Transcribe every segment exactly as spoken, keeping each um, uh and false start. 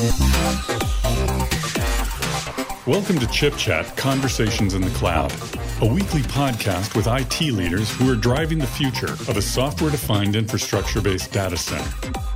Welcome to Chip Chat Conversations in the Cloud, a weekly podcast with I T leaders who are driving the future of a software-defined infrastructure-based data center.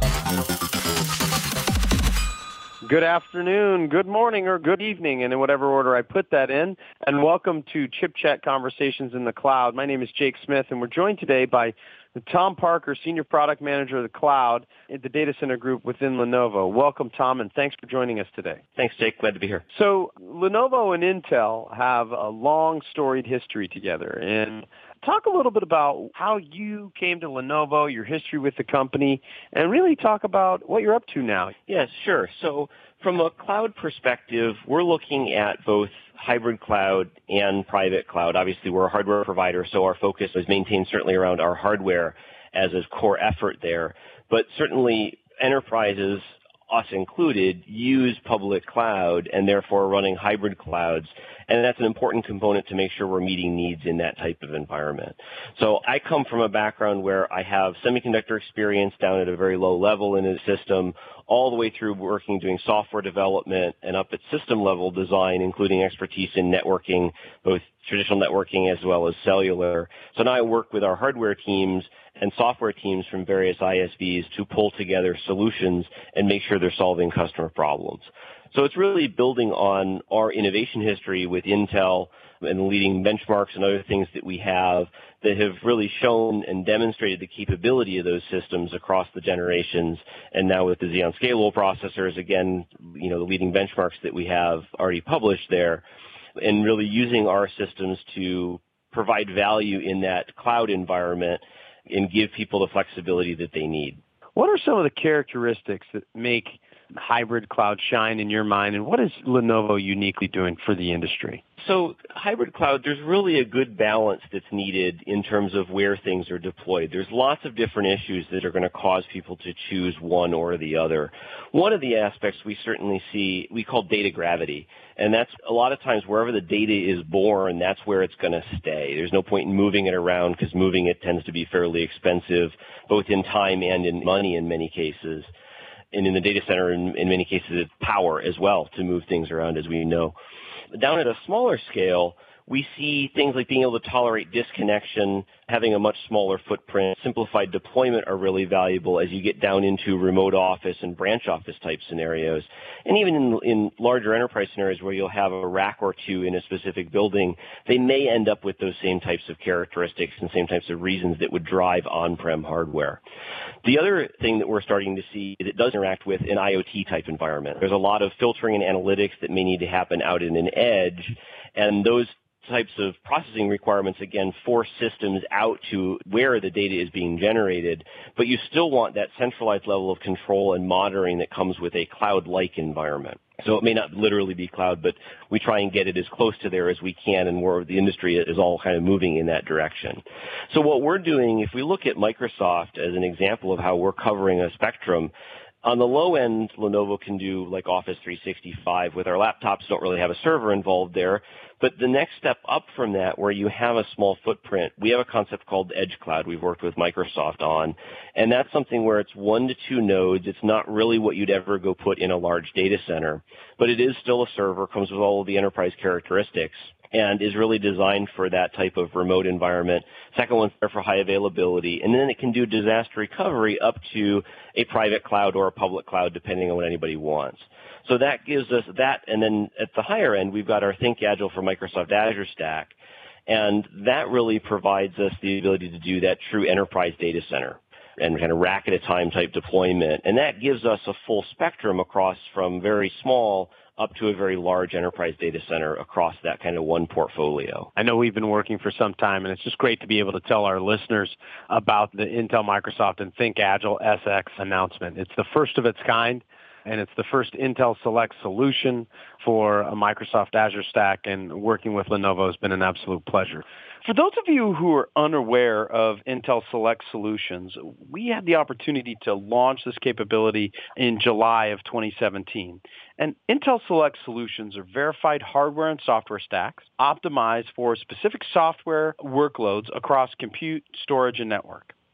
Good afternoon, good morning, or good evening, and in whatever order I put that in. And welcome to Chip Chat Conversations in the Cloud. My name is Jake Smith, and we're joined today by Tom Parker, Senior Product Manager of the Cloud at the Data Center Group within Lenovo. Welcome, Tom, and thanks for joining us today. Thanks, Jake. Glad to be here. So Lenovo and Intel have a long, storied history together. And talk a little bit about how you came to Lenovo, your history with the company, and really talk about what you're up to now. Yes, sure. So from a cloud perspective, we're looking at both hybrid cloud and private cloud. Obviously, we're a hardware provider, so our focus is maintained certainly around our hardware as a core effort there. But certainly enterprises, us included, use public cloud and therefore running hybrid clouds. And that's an important component to make sure we're meeting needs in that type of environment. So I come from a background where I have semiconductor experience down at a very low level in a system, all the way through working, doing software development and up at system level design, including expertise in networking, both traditional networking as well as cellular. So now I work with our hardware teams and software teams from various I S Vs to pull together solutions and make sure they're solving customer problems. So it's really building on our innovation history with Intel and leading benchmarks and other things that we have that have really shown and demonstrated the capability of those systems across the generations. And now with the Xeon Scalable processors, again, you know, the leading benchmarks that we have already published there, and really using our systems to provide value in that cloud environment and give people the flexibility that they need. What are some of the characteristics that make hybrid cloud shine in your mind, and what is Lenovo uniquely doing for the industry? So hybrid cloud, there's really a good balance that's needed in terms of where things are deployed. There's lots of different issues that are going to cause people to choose one or the other. One of the aspects we certainly see, we call data gravity, and that's a lot of times wherever the data is born, that's where it's going to stay. There's no point in moving it around because moving it tends to be fairly expensive, both in time and in money in many cases. And in the data center, in, in many cases, it's power as well to move things around, as we know. Down at a smaller scale, we see things like being able to tolerate disconnection, having a much smaller footprint, simplified deployment are really valuable as you get down into remote office and branch office type scenarios. And even in, in larger enterprise scenarios where you'll have a rack or two in a specific building, they may end up with those same types of characteristics and same types of reasons that would drive on-prem hardware. The other thing that we're starting to see is it does interact with an IoT type environment. There's a lot of filtering and analytics that may need to happen out in an edge, and those types of processing requirements, again, force systems out to where the data is being generated, but you still want that centralized level of control and monitoring that comes with a cloud-like environment. So it may not literally be cloud, but we try and get it as close to there as we can, and where the industry is all kind of moving in that direction. So what we're doing, if we look at Microsoft as an example of how we're covering a spectrum, on the low end, Lenovo can do like Office three sixty-five with our laptops, don't really have a server involved there. But the next step up from that, where you have a small footprint, we have a concept called Edge Cloud we've worked with Microsoft on. And that's something where it's one to two nodes. It's not really what you'd ever go put in a large data center, but it is still a server, comes with all of the enterprise characteristics, and is really designed for that type of remote environment. Second one's there for high availability, and then it can do disaster recovery up to a private cloud or a public cloud, depending on what anybody wants. So that gives us that, and then at the higher end, we've got our Think Agile for Microsoft Azure Stack, and that really provides us the ability to do that true enterprise data center and kind of rack at a time type deployment, and that gives us a full spectrum across from very small up to a very large enterprise data center across that kind of one portfolio. I know we've been working for some time, and it's just great to be able to tell our listeners about the Intel, Microsoft, and Think Agile S X announcement. It's the first of its kind, and it's the first Intel Select solution for a Microsoft Azure Stack, and working with Lenovo has been an absolute pleasure. For those of you who are unaware of Intel Select Solutions, we had the opportunity to launch this capability in July of twenty seventeen. And Intel Select Solutions are verified hardware and software stacks optimized for specific software workloads across compute, storage, and network.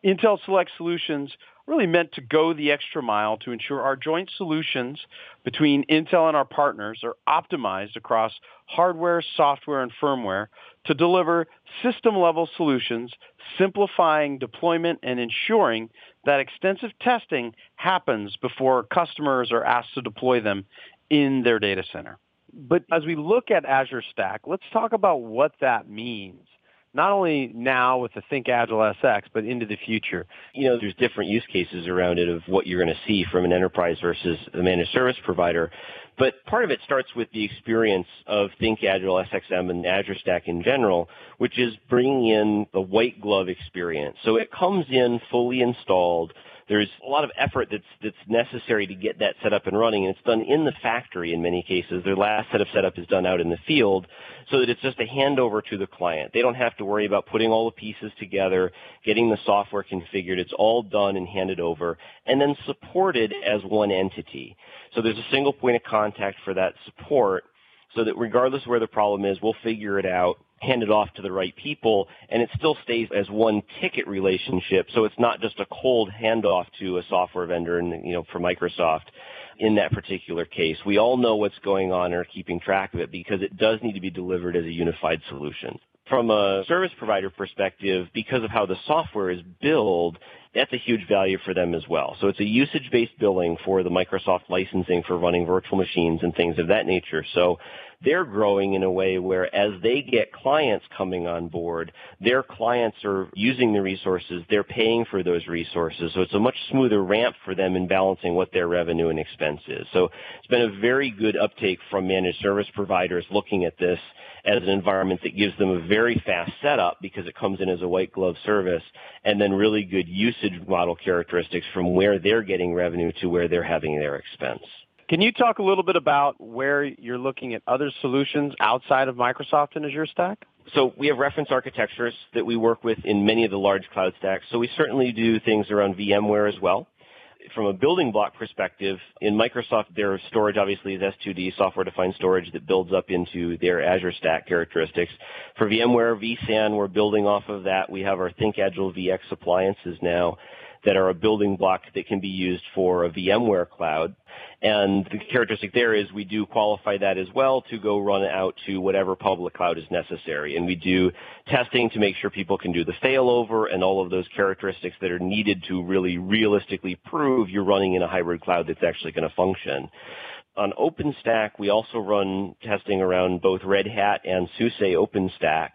Intel Select Solutions really meant to go the extra mile to ensure our joint solutions between Intel and our partners are optimized across hardware, software, and firmware to deliver system-level solutions, simplifying deployment and ensuring that extensive testing happens before customers are asked to deploy them in their data center. But as we look at Azure Stack, let's talk about what that means, not only now with the ThinkAgile S X, but into the future. You know, there's different use cases around it of what you're going to see from an enterprise versus a managed service provider. But part of it starts with the experience of ThinkAgile S X M and Azure Stack in general, which is bringing in the white glove experience. So it comes in fully installed. There's a lot of effort that's that's necessary to get that set up and running, and it's done in the factory in many cases. Their last set of setup is done out in the field so that it's just a handover to the client. They don't have to worry about putting all the pieces together, getting the software configured. It's all done and handed over, and then supported as one entity. So there's a single point of contact for that support so that regardless of where the problem is, we'll figure it out, hand it off to the right people, and it still stays as one ticket relationship. So it's not just a cold handoff to a software vendor, and you know, for Microsoft in that particular case. We all know what's going on and are keeping track of it because it does need to be delivered as a unified solution. From a service provider perspective, because of how the software is billed, that's a huge value for them as well. So it's a usage-based billing for the Microsoft licensing for running virtual machines and things of that nature. So they're growing in a way where as they get clients coming on board, their clients are using the resources, they're paying for those resources. So it's a much smoother ramp for them in balancing what their revenue and expense is. So it's been a very good uptake from managed service providers looking at this as an environment that gives them a very fast setup because it comes in as a white glove service, and then really good usage model characteristics from where they're getting revenue to where they're having their expense. Can you talk a little bit about where you're looking at other solutions outside of Microsoft and Azure Stack? So we have reference architectures that we work with in many of the large cloud stacks. So we certainly do things around VMware as well. From a building block perspective, in Microsoft, their storage obviously is S two D, software-defined storage that builds up into their Azure Stack characteristics. For VMware, vSAN, we're building off of that. We have our ThinkAgile V X appliances now that are a building block that can be used for a VMware cloud. And the characteristic there is we do qualify that as well to go run out to whatever public cloud is necessary. And we do testing to make sure people can do the failover and all of those characteristics that are needed to really realistically prove you're running in a hybrid cloud that's actually going to function. On OpenStack, we also run testing around both Red Hat and SUSE OpenStack,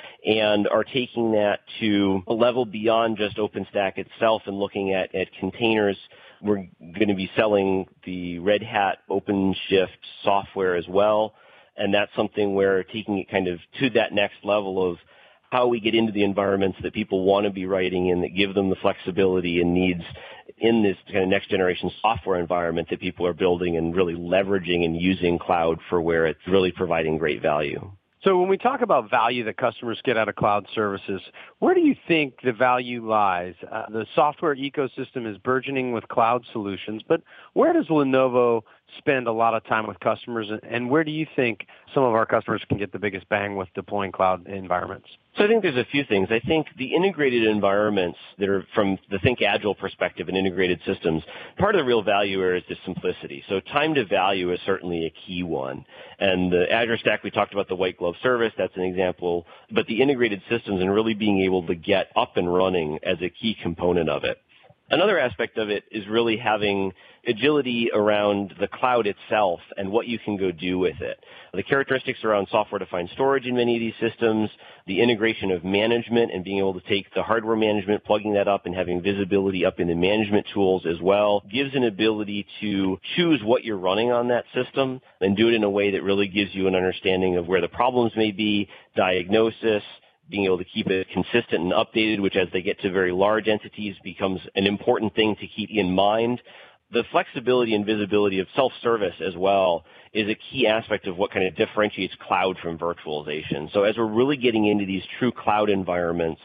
and are taking that to a level beyond just OpenStack itself and looking at, at containers. We're going to be selling the Red Hat OpenShift software as well, and that's something where taking it kind of to that next level of how we get into the environments that people want to be writing in, that give them the flexibility and needs in this kind of next generation software environment that people are building and really leveraging and using cloud for where it's really providing great value. So when we talk about value that customers get out of cloud services, where do you think the value lies? Uh, the software ecosystem is burgeoning with cloud solutions, but where does Lenovo spend a lot of time with customers, and where do you think some of our customers can get the biggest bang with deploying cloud environments? So I think there's a few things. I think the integrated environments that are from the ThinkAgile perspective and integrated systems, part of the real value here is the simplicity. So time to value is certainly a key one. And the Azure Stack, we talked about the white glove service, that's an example. But the integrated systems and really being able to get up and running as a key component of it. Another aspect of it is really having agility around the cloud itself and what you can go do with it. The characteristics around software-defined storage in many of these systems, the integration of management and being able to take the hardware management, plugging that up and having visibility up in the management tools as well, gives an ability to choose what you're running on that system and do it in a way that really gives you an understanding of where the problems may be, diagnosis, being able to keep it consistent and updated, which as they get to very large entities becomes an important thing to keep in mind. The flexibility and visibility of self-service as well is a key aspect of what kind of differentiates cloud from virtualization. So as we're really getting into these true cloud environments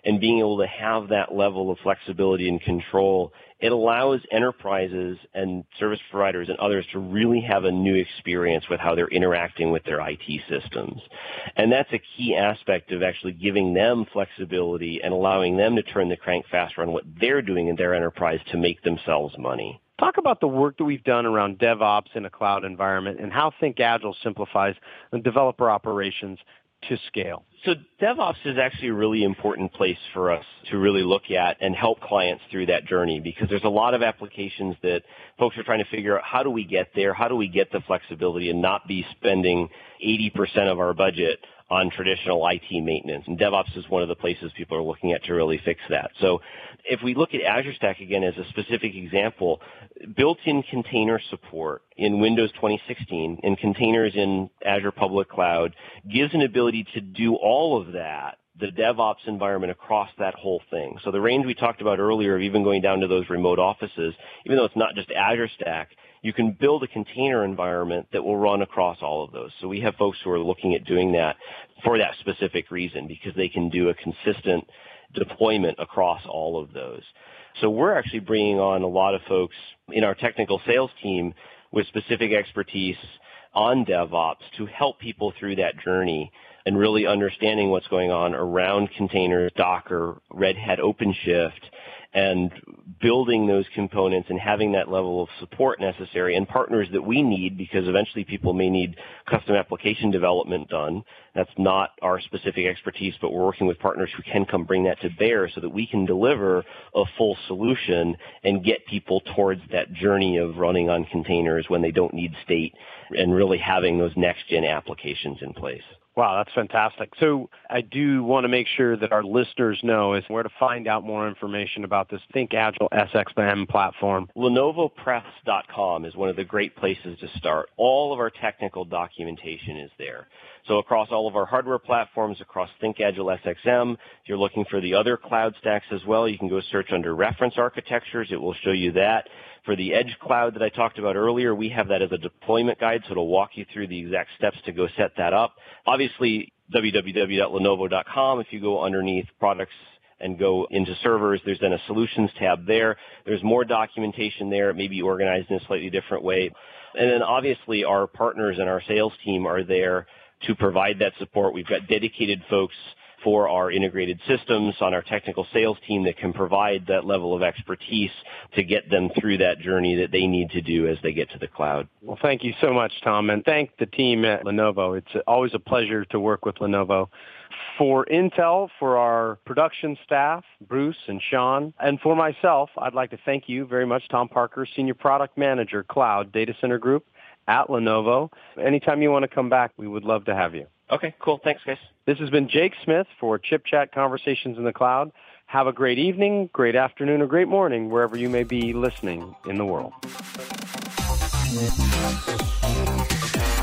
and being able to have that level of flexibility and control, it allows enterprises and service providers and others to really have a new experience with how they're interacting with their I T systems. And that's a key aspect of actually giving them flexibility and allowing them to turn the crank faster on what they're doing in their enterprise to make themselves money. Talk about the work that we've done around DevOps in a cloud environment and how Think Agile simplifies the developer operations to scale. So DevOps is actually a really important place for us to really look at and help clients through that journey, because there's a lot of applications that folks are trying to figure out, how do we get there? How do we get the flexibility and not be spending eighty percent of our budget on traditional I T maintenance? And DevOps is one of the places people are looking at to really fix that. So if we look at Azure Stack again as a specific example, built-in container support in Windows twenty sixteen and containers in Azure Public Cloud gives an ability to do all of that, the DevOps environment across that whole thing. So the range we talked about earlier of even going down to those remote offices, even though it's not just Azure Stack, you can build a container environment that will run across all of those. So we have folks who are looking at doing that for that specific reason, because they can do a consistent deployment across all of those. So we're actually bringing on a lot of folks in our technical sales team with specific expertise on DevOps to help people through that journey and really understanding what's going on around containers, Docker, Red Hat OpenShift, and building those components and having that level of support necessary and partners that we need, because eventually people may need custom application development done. That's not our specific expertise, but we're working with partners who can come bring that to bear so that we can deliver a full solution and get people towards that journey of running on containers when they don't need state and really having those next-gen applications in place. Wow, that's fantastic. So I do want to make sure that our listeners know is where to find out more information about this Think Agile S X M platform. Lenovo Press dot com is one of the great places to start. All of our technical documentation is there. So across all of our hardware platforms, across Think Agile S X M, if you're looking for the other cloud stacks as well, you can go search under reference architectures. It will show you that. For the Edge Cloud that I talked about earlier, we have that as a deployment guide, so it'll walk you through the exact steps to go set that up. Obviously, w w w dot lenovo dot com, if you go underneath products and go into servers, there's then a solutions tab there. There's more documentation there. It may be organized in a slightly different way. And then obviously our partners and our sales team are there to provide that support. We've got dedicated folks for our integrated systems on our technical sales team that can provide that level of expertise to get them through that journey that they need to do as they get to the cloud. Well, thank you so much, Tom, and thank the team at Lenovo. It's always a pleasure to work with Lenovo. For Intel, for our production staff, Bruce and Sean, and for myself, I'd like to thank you very much, Tom Parker, Senior Product Manager, Cloud Data Center Group at Lenovo. Anytime you want to come back, we would love to have you. Okay, cool. Thanks, guys. This has been Jake Smith for Chip Chat Conversations in the Cloud. Have a great evening, great afternoon, or great morning, wherever you may be listening in the world.